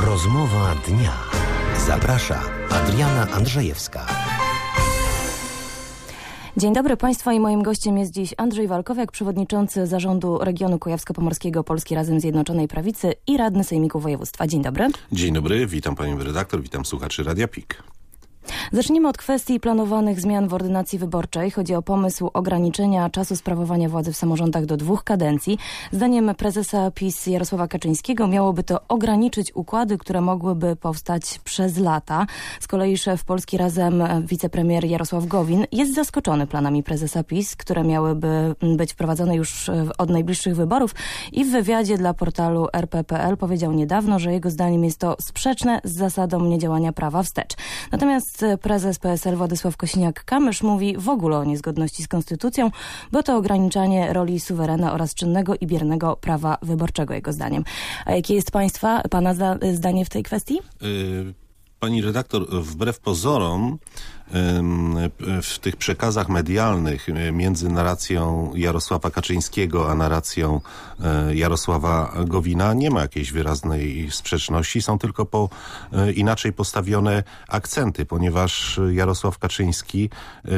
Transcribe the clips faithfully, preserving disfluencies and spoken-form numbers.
Rozmowa dnia. Zaprasza Adriana Andrzejewska. Dzień dobry Państwu i moim gościem jest dziś Andrzej Walkowiak, przewodniczący Zarządu Regionu Kujawsko-Pomorskiego Polski Razem Zjednoczonej Prawicy i radny Sejmiku Województwa. Dzień dobry. Dzień dobry, witam panią redaktor, witam słuchaczy Radia P I K. Zacznijmy od kwestii planowanych zmian w ordynacji wyborczej. Chodzi o pomysł ograniczenia czasu sprawowania władzy w samorządach do dwóch kadencji. Zdaniem prezesa PiS Jarosława Kaczyńskiego miałoby to ograniczyć układy, które mogłyby powstać przez lata. Z kolei szef Polski Razem, wicepremier Jarosław Gowin, jest zaskoczony planami prezesa PiS, które miałyby być wprowadzone już od najbliższych wyborów i w wywiadzie dla portalu R P kropka P L powiedział niedawno, że jego zdaniem jest to sprzeczne z zasadą niedziałania prawa wstecz. Natomiast prezes P S L Władysław Kosiniak-Kamysz mówi w ogóle o niezgodności z konstytucją, bo to ograniczanie roli suwerena oraz czynnego i biernego prawa wyborczego, jego zdaniem. A jakie jest państwa, pana zda, zdanie w tej kwestii? Yy, pani redaktor, wbrew pozorom w tych przekazach medialnych między narracją Jarosława Kaczyńskiego a narracją Jarosława Gowina nie ma jakiejś wyraźnej sprzeczności. Są tylko po inaczej postawione akcenty, ponieważ Jarosław Kaczyński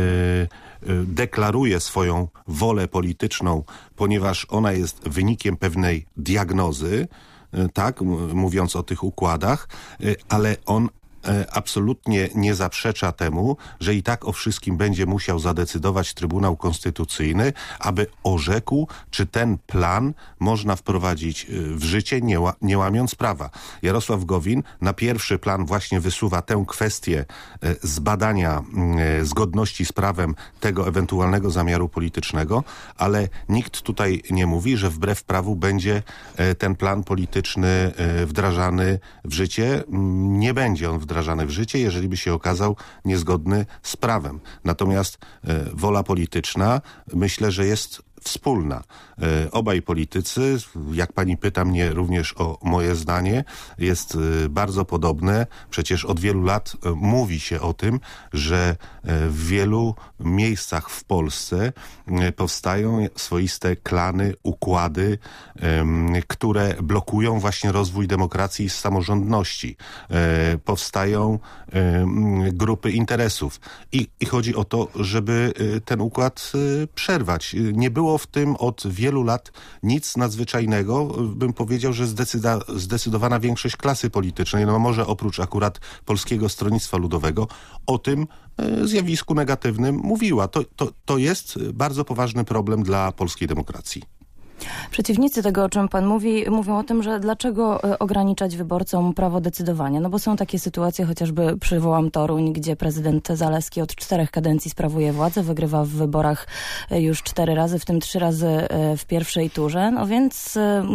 deklaruje swoją wolę polityczną, ponieważ ona jest wynikiem pewnej diagnozy, tak, mówiąc o tych układach, ale on absolutnie nie zaprzecza temu, że i tak o wszystkim będzie musiał zadecydować Trybunał Konstytucyjny, aby orzekł, czy ten plan można wprowadzić w życie, nie, ła, nie łamiąc prawa. Jarosław Gowin na pierwszy plan właśnie wysuwa tę kwestię zbadania zgodności z prawem tego ewentualnego zamiaru politycznego, ale nikt tutaj nie mówi, że wbrew prawu będzie ten plan polityczny wdrażany w życie. Nie będzie on wdrażany w życie, jeżeli by się okazał niezgodny z prawem. Natomiast e, wola polityczna, myślę, że jest wspólna. E, obaj politycy, jak pani pyta mnie również o moje zdanie, jest e, bardzo podobne. Przecież od wielu lat e, mówi się o tym, że e, w wielu miejscach w Polsce e, powstają swoiste klany, układy, e, które blokują właśnie rozwój demokracji i samorządności. E, powstają e, grupy interesów. I, I chodzi o to, żeby e, ten układ e, przerwać. Nie było w tym od wielu lat nic nadzwyczajnego. Bym powiedział, że zdecyda, zdecydowana większość klasy politycznej, no może oprócz akurat Polskiego Stronnictwa Ludowego, o tym e, zjawisku negatywnym mówiła. To, to, to jest bardzo poważny problem dla polskiej demokracji. Przeciwnicy tego, o czym pan mówi, mówią o tym, że dlaczego ograniczać wyborcom prawo decydowania. No bo są takie sytuacje, chociażby przywołam Toruń, gdzie prezydent Zalewski od czterech kadencji sprawuje władzę, wygrywa w wyborach już cztery razy, w tym trzy razy w pierwszej turze. No więc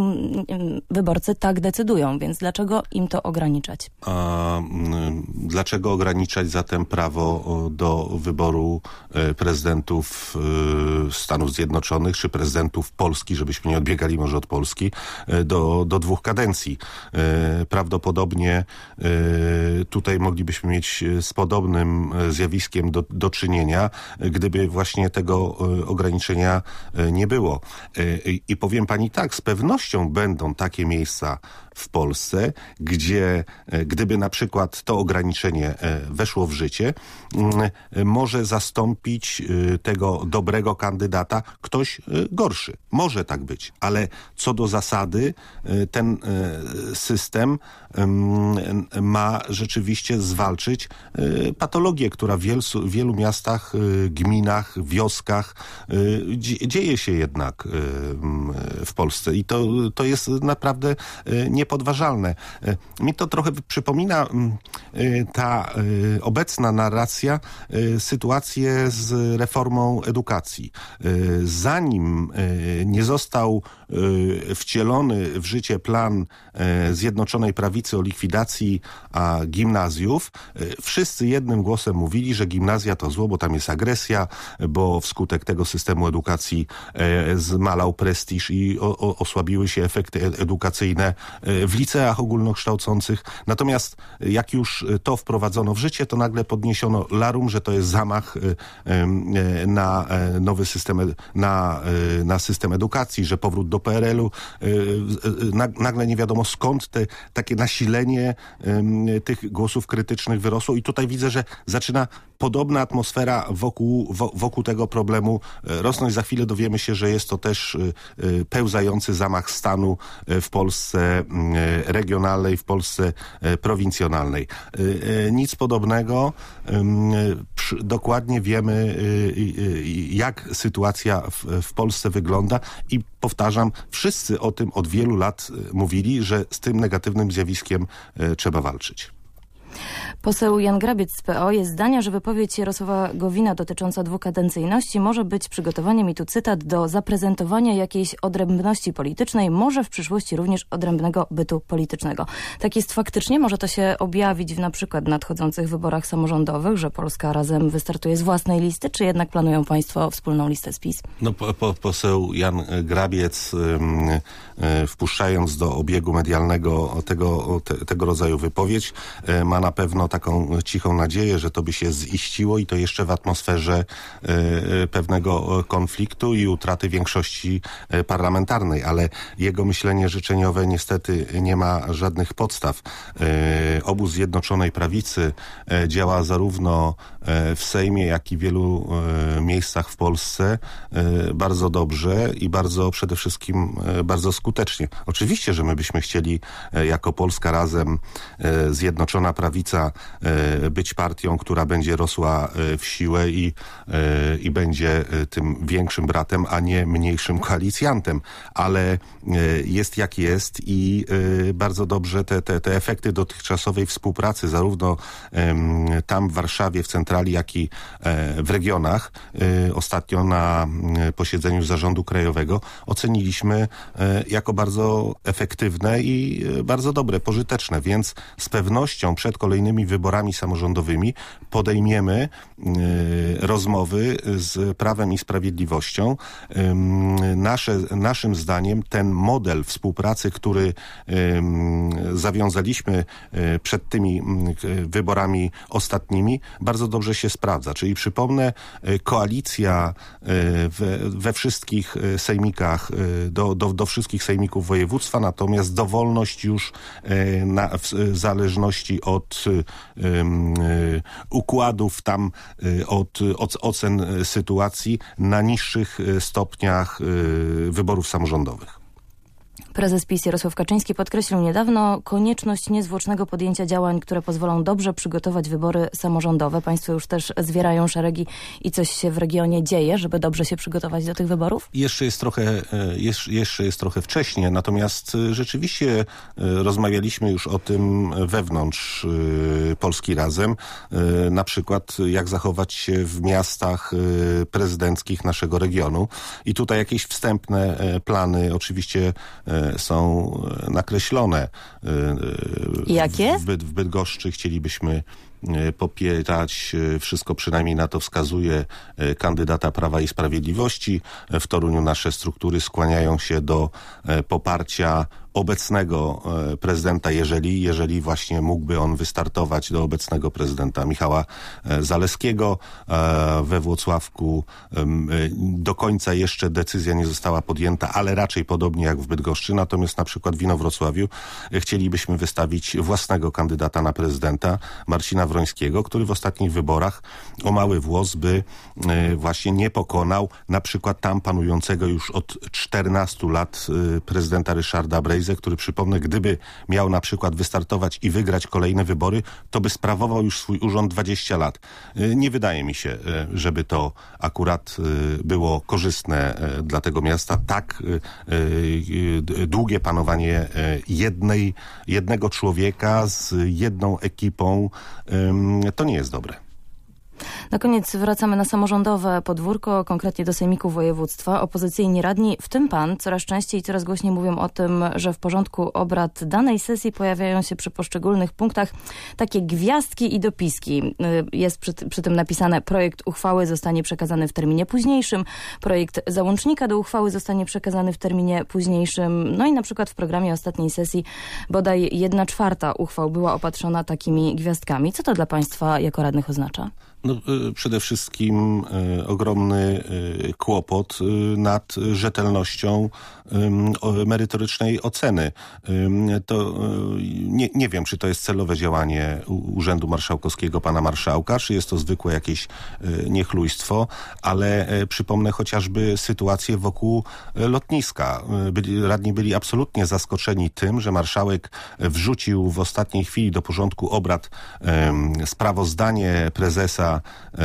wyborcy tak decydują, więc dlaczego im to ograniczać? A dlaczego ograniczać zatem prawo do wyboru prezydentów Stanów Zjednoczonych czy prezydentów Polski, żeby byśmy nie odbiegali może od Polski, do, do dwóch kadencji. Prawdopodobnie tutaj moglibyśmy mieć z podobnym zjawiskiem do, do czynienia, gdyby właśnie tego ograniczenia nie było. I powiem pani tak, z pewnością będą takie miejsca w Polsce, gdzie gdyby na przykład to ograniczenie weszło w życie, może zastąpić tego dobrego kandydata ktoś gorszy. Może tak być, ale co do zasady ten system ma rzeczywiście zwalczyć patologię, która w wielu, wielu miastach, gminach, wioskach dzieje się jednak w Polsce i to, to jest naprawdę niepodważalne. Mi to trochę przypomina ta obecna narracja sytuację z reformą edukacji. Zanim nie został wcielony w życie plan Zjednoczonej Prawicy o likwidacji gimnazjów, wszyscy jednym głosem mówili, że gimnazja to zło, bo tam jest agresja, bo wskutek tego systemu edukacji zmalał prestiż i osłabiły się efekty edukacyjne w liceach ogólnokształcących. Natomiast jak już to wprowadzono w życie, to nagle podniesiono larum, że to jest zamach na nowy system, na, na system edukacji, że powrót do P R L u. Nagle nie wiadomo skąd te, takie nasilenie tych głosów krytycznych wyrosło i tutaj widzę, że zaczyna podobna atmosfera wokół, wokół tego problemu rosnąć. Za chwilę dowiemy się, że jest to też pełzający zamach stanu w Polsce regionalnej, w Polsce prowincjonalnej. Nic podobnego. Dokładnie wiemy, jak sytuacja w, w Polsce wygląda i powtarzam, wszyscy o tym od wielu lat mówili, że z tym negatywnym zjawiskiem trzeba walczyć. Poseł Jan Grabiec z P O jest zdania, że wypowiedź Jarosława Gowina dotycząca dwukadencyjności może być przygotowaniem, i tu cytat, do zaprezentowania jakiejś odrębności politycznej, może w przyszłości również odrębnego bytu politycznego. Tak jest faktycznie? Może to się objawić w na przykład nadchodzących wyborach samorządowych, że Polska Razem wystartuje z własnej listy, czy jednak planują państwo wspólną listę z PiS? No po, po, poseł Jan Grabiec ym, y, wpuszczając do obiegu medialnego tego, te, tego rodzaju wypowiedź y, ma na pewno taką cichą nadzieję, że to by się ziściło i to jeszcze w atmosferze y, pewnego konfliktu i utraty większości y, parlamentarnej, ale jego myślenie życzeniowe niestety nie ma żadnych podstaw. Y, obóz Zjednoczonej Prawicy y, działa zarówno y, w Sejmie, jak i w wielu y, miejscach w Polsce y, bardzo dobrze i bardzo przede wszystkim y, bardzo skutecznie. Oczywiście, że my byśmy chcieli y, jako Polska Razem, y, Zjednoczona Prawica być partią, która będzie rosła w siłę i, i będzie tym większym bratem, a nie mniejszym koalicjantem. Ale jest jak jest i bardzo dobrze te, te, te efekty dotychczasowej współpracy, zarówno tam w Warszawie, w centrali, jak i w regionach, ostatnio na posiedzeniu Zarządu Krajowego oceniliśmy jako bardzo efektywne i bardzo dobre, pożyteczne, więc z pewnością przed kolejnymi wyborami samorządowymi podejmiemy y, rozmowy z Prawem i Sprawiedliwością. Y, nasze, naszym zdaniem ten model współpracy, który y, zawiązaliśmy y, przed tymi y, wyborami ostatnimi, bardzo dobrze się sprawdza. Czyli przypomnę, y, koalicja y, we, we wszystkich sejmikach, y, do, do, do wszystkich sejmików województwa, natomiast dowolność już y, na, w, w zależności od y, układów tam od, od ocen sytuacji na niższych stopniach wyborów samorządowych. Prezes PiS Jarosław Kaczyński podkreślił niedawno konieczność niezwłocznego podjęcia działań, które pozwolą dobrze przygotować wybory samorządowe. Państwo już też zwierają szeregi i coś się w regionie dzieje, żeby dobrze się przygotować do tych wyborów? Jeszcze jest trochę, jeszcze jest trochę wcześnie, natomiast rzeczywiście rozmawialiśmy już o tym wewnątrz Polski Razem. Na przykład jak zachować się w miastach prezydenckich naszego regionu. I tutaj jakieś wstępne plany oczywiście są nakreślone. Jakie? W, w Bydgoszczy chcielibyśmy popierać, wszystko przynajmniej na to wskazuje, kandydata Prawa i Sprawiedliwości. W Toruniu nasze struktury skłaniają się do poparcia obecnego prezydenta, jeżeli, jeżeli właśnie mógłby on wystartować, do obecnego prezydenta Michała Zalewskiego. We Włocławku do końca jeszcze decyzja nie została podjęta, ale raczej podobnie jak w Bydgoszczy. Natomiast na przykład w Inowrocławiu chcielibyśmy wystawić własnego kandydata na prezydenta, Marcina Wrońskiego, który w ostatnich wyborach o mały włos by właśnie nie pokonał na przykład tam panującego już od czternastu lat prezydenta Ryszarda Brejzy, który, przypomnę, gdyby miał na przykład wystartować i wygrać kolejne wybory, to by sprawował już swój urząd dwadzieścia lat. Nie wydaje mi się, żeby to akurat było korzystne dla tego miasta. Tak długie panowanie jednej, jednego człowieka z jedną ekipą to nie jest dobre. Na koniec wracamy na samorządowe podwórko, konkretnie do Sejmiku Województwa. Opozycyjni radni, w tym pan, coraz częściej i coraz głośniej mówią o tym, że w porządku obrad danej sesji pojawiają się przy poszczególnych punktach takie gwiazdki i dopiski. Jest przy, przy tym napisane: projekt uchwały zostanie przekazany w terminie późniejszym, projekt załącznika do uchwały zostanie przekazany w terminie późniejszym. No i na przykład w programie ostatniej sesji bodaj jedna czwarta uchwał była opatrzona takimi gwiazdkami. Co to dla państwa jako radnych oznacza? No, przede wszystkim y, ogromny y, kłopot y, nad rzetelnością y, merytorycznej oceny. Y, to y, nie, nie wiem, czy to jest celowe działanie Urzędu Marszałkowskiego pana marszałka, czy jest to zwykłe jakieś y, niechlujstwo, ale y, przypomnę chociażby sytuację wokół y, lotniska. Y, byli, radni byli absolutnie zaskoczeni tym, że marszałek wrzucił w ostatniej chwili do porządku obrad y, sprawozdanie prezesa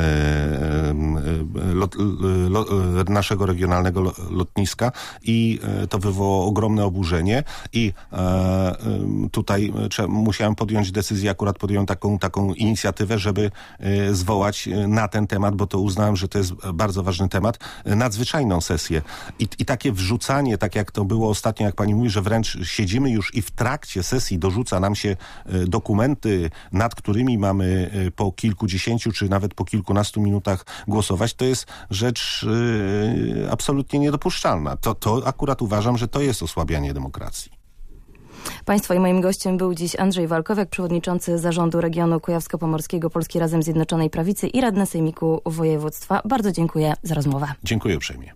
Lot, lot, naszego regionalnego lotniska i to wywołało ogromne oburzenie i tutaj musiałem podjąć decyzję, akurat podjąłem taką, taką inicjatywę, żeby zwołać na ten temat, bo to uznałem, że to jest bardzo ważny temat, nadzwyczajną sesję. I, i takie wrzucanie, tak jak to było ostatnio, jak pani mówi, że wręcz siedzimy już i w trakcie sesji dorzuca nam się dokumenty, nad którymi mamy po kilkudziesięciu czy nawet po kilkunastu minutach głosować, to jest rzecz yy, absolutnie niedopuszczalna. To, to akurat uważam, że to jest osłabianie demokracji. Państwa i moim gościem był dziś Andrzej Walkowiak, przewodniczący Zarządu Regionu Kujawsko-Pomorskiego Polski Razem Zjednoczonej Prawicy i radny Sejmiku Województwa. Bardzo dziękuję za rozmowę. Dziękuję uprzejmie.